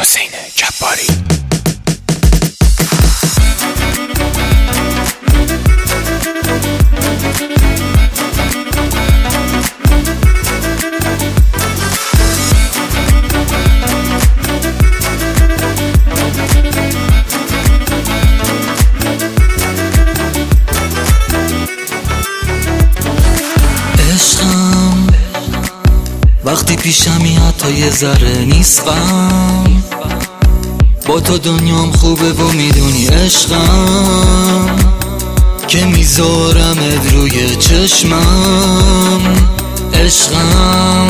حسین جباری. عشقم وقتی پیشمی حتی یه ذره نیست غم، با تو دنیام خوبه و میدونی عشقم، که میذارمت روی چشمم. عشقم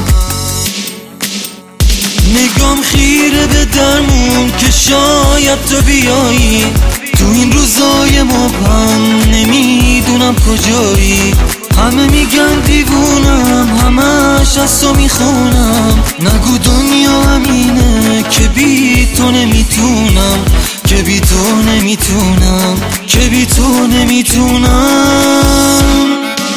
نگام خیره به درمون که شاید تو بیایی تو این روزای مبهم، نمیدونم کجایی. همه میگن دیوونم، همش از تو میخونم. نگو دنیا همینه که بی تو نمیتونم، که بی تو نمیتونم، که بی تو نمیتونم.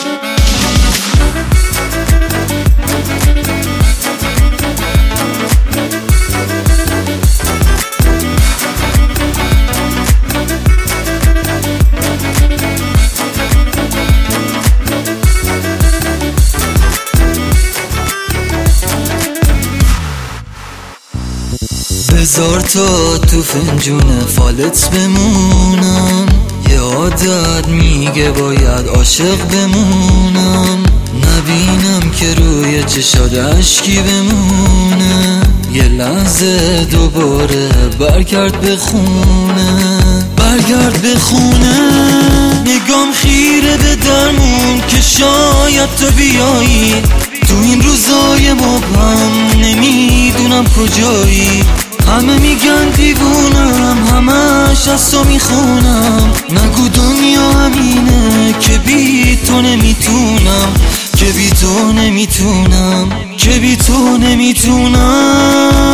بذار تا تو فنجون فالت بمونم، یه عادت میگه باید عاشق بمونم. نبینم که روی چشاد اشکی بمونه، یه لحظه دوباره برگرد به خونه، برگرد به خونه. نگام خیره به درمون که شاید تو بیایی تو این روزای مبهم، نمیدونم کجایی. همه میگن دیوونم، همش از تو میخونم. نگو دنیا همینه که بی تو نمیتونم، که بی تو نمیتونم، که بی تو نمیتونم.